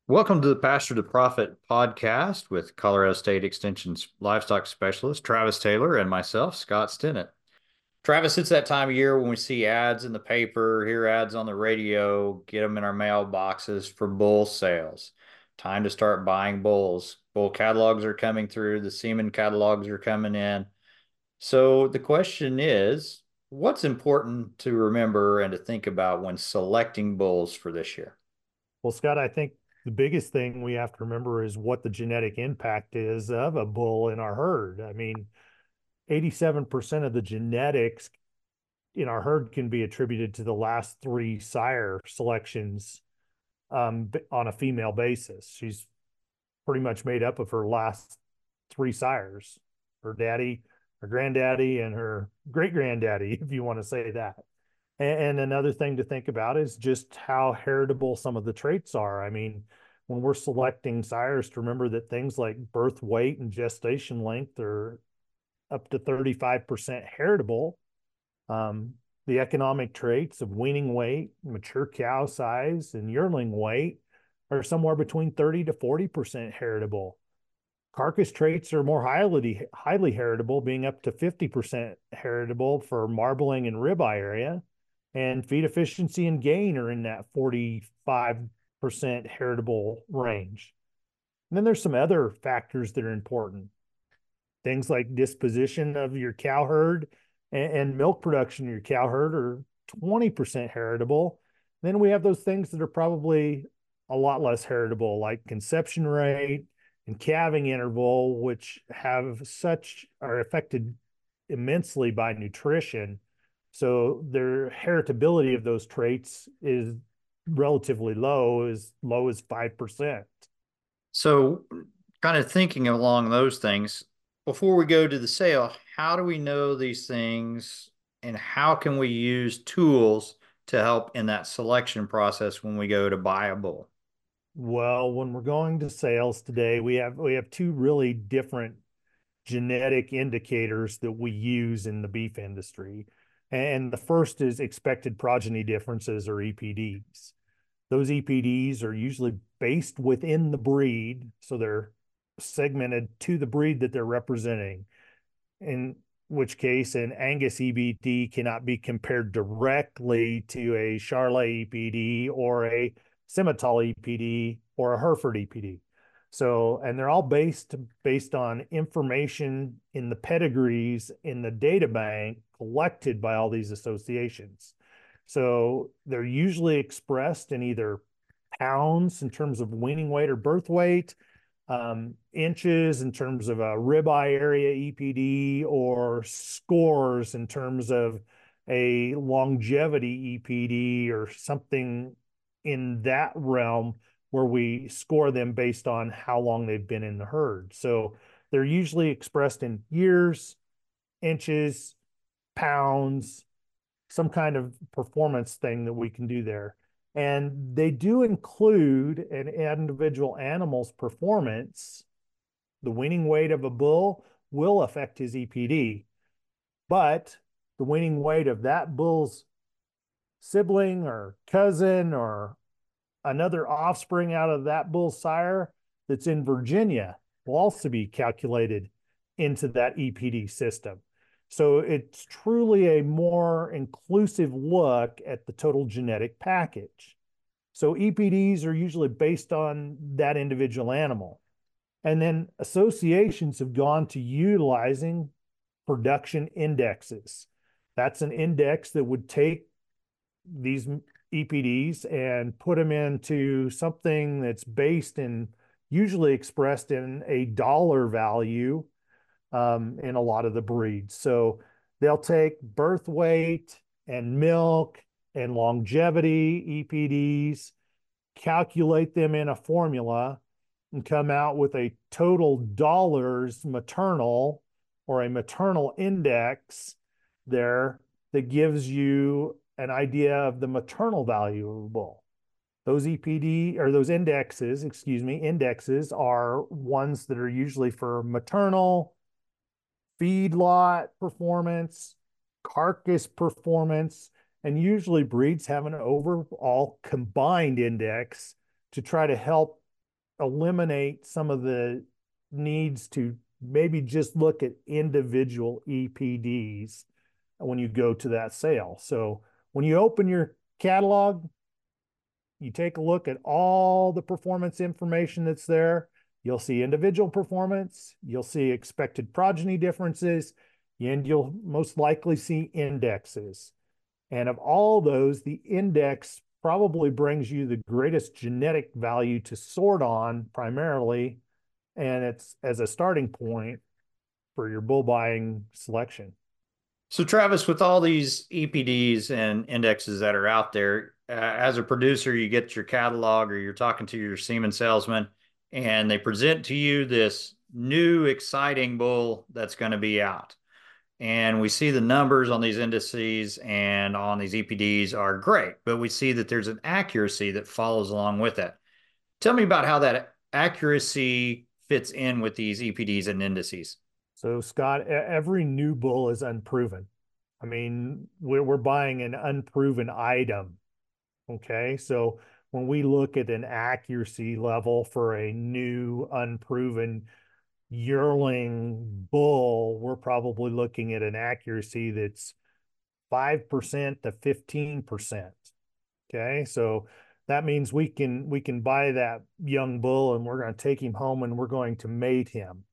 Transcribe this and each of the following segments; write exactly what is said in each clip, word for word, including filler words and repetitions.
Welcome to the Pasture to Profit podcast with Colorado State Extension's livestock specialist, Travis Taylor, and myself, Scott Stinnett. Travis, it's that time of year when we see ads in the paper, hear ads on the radio, get them in our mailboxes for bull sales. Time to start buying bulls. Bull catalogs are coming through, the semen catalogs are coming in. So the question is, what's important to remember and to think about when selecting bulls for this year? Well, Scott, I think the biggest thing we have to remember is what the genetic impact is of a bull in our herd. I mean, eighty-seven percent of the genetics in our herd can be attributed to the last three sire selections um, on a female basis. She's pretty much made up of her last three sires, her daddy, her granddaddy, and her great granddaddy, if you want to say that. And another thing to think about is just how heritable some of the traits are. I mean, when we're selecting sires, to remember that things like birth weight and gestation length are up to thirty-five percent heritable. Um, the economic traits of weaning weight, mature cow size, and yearling weight are somewhere between thirty to forty percent heritable. Carcass traits are more highly highly heritable, being up to fifty percent heritable for marbling and ribeye area, and feed efficiency and gain are in that forty-five percent heritable range. And then there's some other factors that are important. Things like disposition of your cow herd and, and milk production of your cow herd are twenty percent heritable. Then we have those things that are probably a lot less heritable, like conception rate and calving interval, which have such are affected immensely by nutrition. So their heritability of those traits is relatively low, as low as five percent. So, kind of thinking along those things, before we go to the sale, how do we know these things and how can we use tools to help in that selection process when we go to buy a bull? Well, when we're going to sales today, we have we have two really different genetic indicators that we use in the beef industry. And the first is expected progeny differences, or E P Ds. Those E P Ds are usually based within the breed, so they're segmented to the breed that they're representing, in which case an Angus E P D cannot be compared directly to a Charolais E P D or a Simmental E P D or a Hereford E P D. So, and they're all based based on information in the pedigrees in the data bank collected by all these associations. So they're usually expressed in either pounds in terms of weaning weight or birth weight, um, inches in terms of a ribeye area E P D, or scores in terms of a longevity E P D or something in that realm, where we score them based on how long they've been in the herd. So they're usually expressed in years, inches, pounds, some kind of performance thing that we can do there. And they do include an individual animal's performance. The weaning weight of a bull will affect his E P D, but the weaning weight of that bull's sibling or cousin or another offspring out of that bull sire that's in Virginia will also be calculated into that E P D system. So it's truly a more inclusive look at the total genetic package. So E P Ds are usually based on that individual animal. And then associations have gone to utilizing production indexes. That's an index that would take these E P Ds and put them into something that's based in, usually expressed in a dollar value, um, in a lot of the breeds. So they'll take birth weight and milk and longevity E P Ds, calculate them in a formula, and come out with a total dollars maternal, or a maternal index there, that gives you an idea of the maternal value of a bull. Those E P D, or those indexes, excuse me, indexes are ones that are usually for maternal, feedlot performance, carcass performance, and usually breeds have an overall combined index to try to help eliminate some of the needs to maybe just look at individual E P Ds when you go to that sale. So when you open your catalog, you take a look at all the performance information that's there. You'll see individual performance, you'll see expected progeny differences, and you'll most likely see indexes. And of all those, the index probably brings you the greatest genetic value to sort on primarily, and it's as a starting point for your bull buying selection. So, Travis, with all these E P Ds and indexes that are out there, uh, as a producer, you get your catalog or you're talking to your semen salesman, and they present to you this new, exciting bull that's going to be out. And we see the numbers on these indices and on these E P Ds are great, but we see that there's an accuracy that follows along with it. Tell me about how that accuracy fits in with these E P Ds and indices. So, Scott, every new bull is unproven. I mean, we're, we're buying an unproven item. Okay. So, when we look at an accuracy level for a new, unproven yearling bull, we're probably looking at an accuracy that's five percent to fifteen percent. Okay. So, that means we can we can buy that young bull and we're going to take him home and we're going to mate him,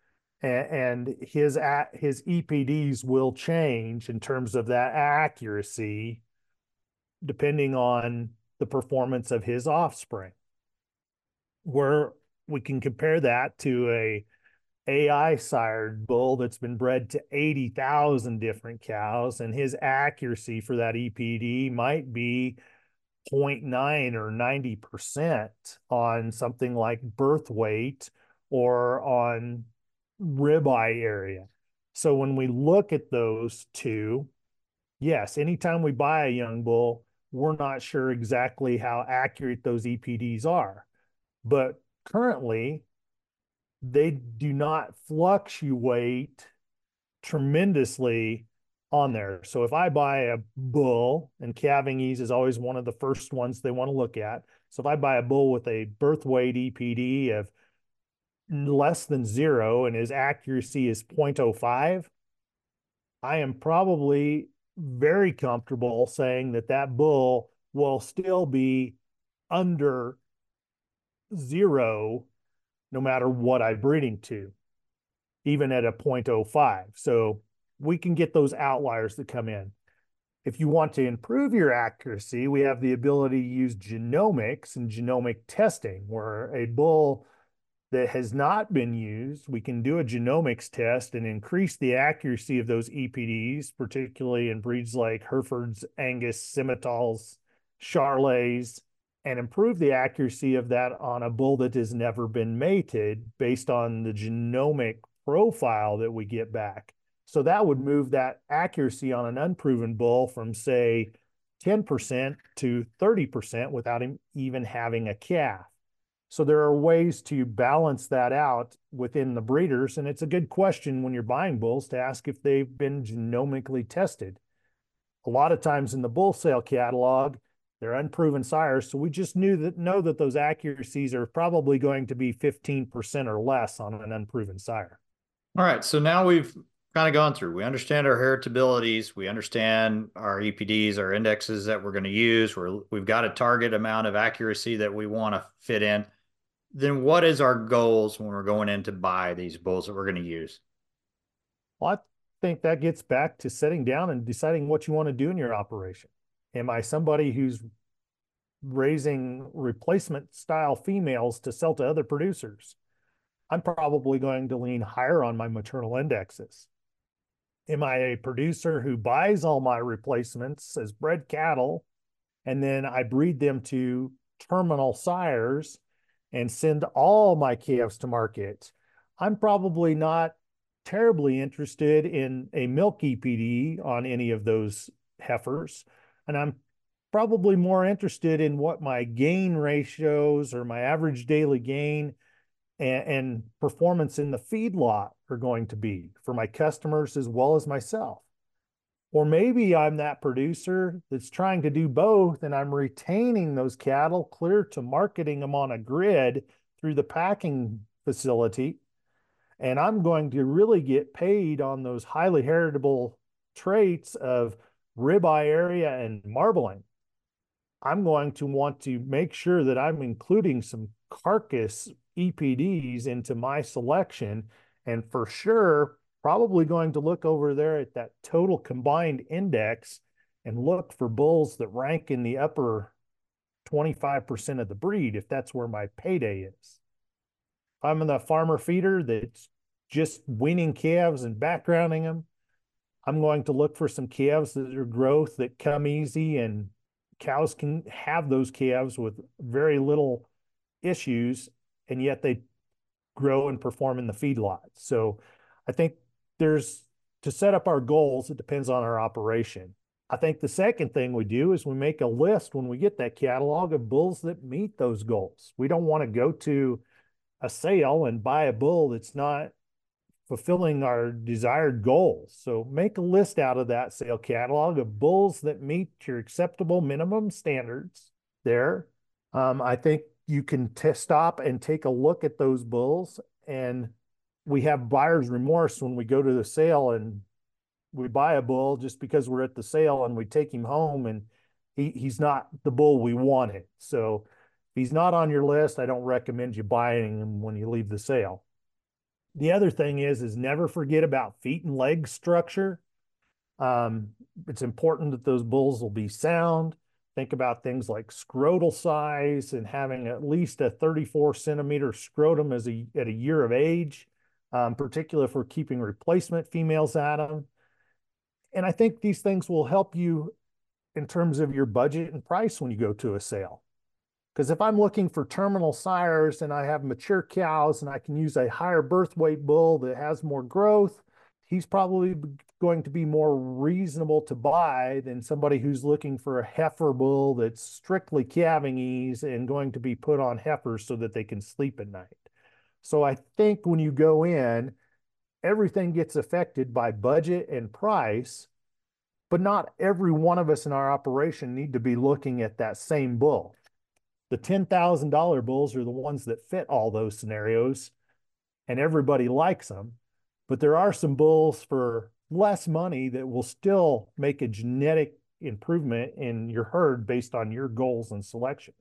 and his his E P Ds will change in terms of that accuracy depending on the performance of his offspring. Where we can compare that to a A I sired bull that's been bred to eighty thousand different cows, and his accuracy for that E P D might be zero point nine or ninety percent on something like birth weight or on ribeye area. So when we look at those two, yes, anytime we buy a young bull, we're not sure exactly how accurate those E P Ds are. But currently, they do not fluctuate tremendously on there. So if I buy a bull, and calving ease is always one of the first ones they want to look at. So if I buy a bull with a birth weight E P D of less than zero and his accuracy is zero point zero five, I am probably very comfortable saying that that bull will still be under zero no matter what I breed him to, even at a zero point zero five. So we can get those outliers that come in. If you want to improve your accuracy, we have the ability to use genomics and genomic testing, where a bull that has not been used, we can do a genomics test and increase the accuracy of those E P Ds, particularly in breeds like Herefords, Angus, Simmentals, Charolais, and improve the accuracy of that on a bull that has never been mated based on the genomic profile that we get back. So that would move that accuracy on an unproven bull from, say, ten percent to thirty percent without him even having a calf. So there are ways to balance that out within the breeders. And it's a good question when you're buying bulls to ask if they've been genomically tested. A lot of times in the bull sale catalog, they're unproven sires. So we just knew that know that those accuracies are probably going to be fifteen percent or less on an unproven sire. All right. So now we've kind of gone through. We understand our heritabilities. We understand our E P Ds, our indexes that we're going to use. We're, we've got a target amount of accuracy that we want to fit in. Then what is our goals when we're going in to buy these bulls that we're going to use? Well, I think that gets back to sitting down and deciding what you want to do in your operation. Am I somebody who's raising replacement style females to sell to other producers? I'm probably going to lean higher on my maternal indexes. Am I a producer who buys all my replacements as bred cattle, and then I breed them to terminal sires and send all my calves to market? I'm probably not terribly interested in a milk E P D on any of those heifers. And I'm probably more interested in what my gain ratios or my average daily gain and, and performance in the feedlot are going to be for my customers as well as myself. Or maybe I'm that producer that's trying to do both, and I'm retaining those cattle clear to marketing them on a grid through the packing facility, and I'm going to really get paid on those highly heritable traits of ribeye area and marbling. I'm going to want to make sure that I'm including some carcass E P Ds into my selection. And for sure, probably going to look over there at that total combined index and look for bulls that rank in the upper twenty-five percent of the breed, if that's where my payday is. If I'm in the farmer feeder that's just weaning calves and backgrounding them, I'm going to look for some calves that are growth that come easy, and cows can have those calves with very little issues, and yet they grow and perform in the feedlot. So I think there's, to set up our goals, it depends on our operation. I think the second thing we do is we make a list when we get that catalog of bulls that meet those goals. We don't want to go to a sale and buy a bull that's not fulfilling our desired goals. So make a list out of that sale catalog of bulls that meet your acceptable minimum standards there. Um, I think you can t- stop and take a look at those bulls, and we have buyer's remorse when we go to the sale and we buy a bull just because we're at the sale, and we take him home and he, he's not the bull we wanted. So if he's not on your list, I don't recommend you buying him when you leave the sale. The other thing is, is never forget about feet and leg structure. Um, it's important that those bulls will be sound. Think about things like scrotal size and having at least a thirty-four centimeter scrotum as a, at a year of age, um, particularly if we're keeping replacement females at them. And I think these things will help you in terms of your budget and price when you go to a sale. Because if I'm looking for terminal sires and I have mature cows and I can use a higher birth weight bull that has more growth, he's probably going to be more reasonable to buy than somebody who's looking for a heifer bull that's strictly calving ease and going to be put on heifers so that they can sleep at night. So I think when you go in, everything gets affected by budget and price, but not every one of us in our operation need to be looking at that same bull. The ten thousand dollar bulls are the ones that fit all those scenarios, and everybody likes them. But there are some bulls for less money that will still make a genetic improvement in your herd based on your goals and selection.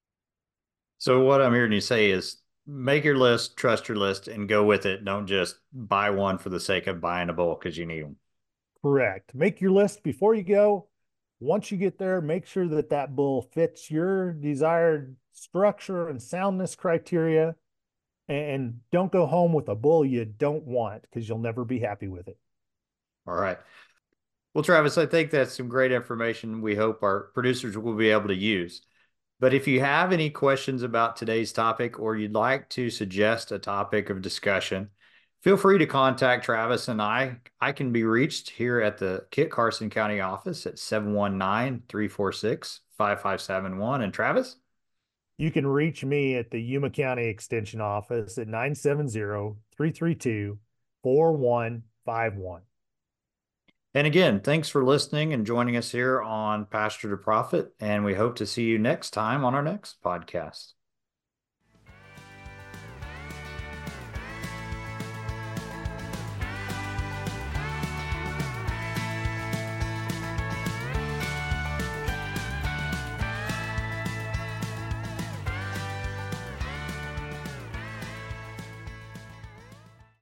So what I'm hearing you say is make your list, trust your list, and go with it. Don't just buy one for the sake of buying a bull because you need them. Correct. Make your list before you go. Once you get there, make sure that that bull fits your desired structure and soundness criteria, and don't go home with a bull you don't want, because you'll never be happy with it. All right. Well, Travis, I think that's some great information we hope our producers will be able to use. But if you have any questions about today's topic, or you'd like to suggest a topic of discussion, feel free to contact Travis and I. I can be reached here at the Kit Carson County office at seven one nine, three four six, five five seven one. And Travis? You can reach me at the Yuma County Extension office at nine seven zero, three three two, four one five one. And again, thanks for listening and joining us here on Pasture to Profit. And we hope to see you next time on our next podcast.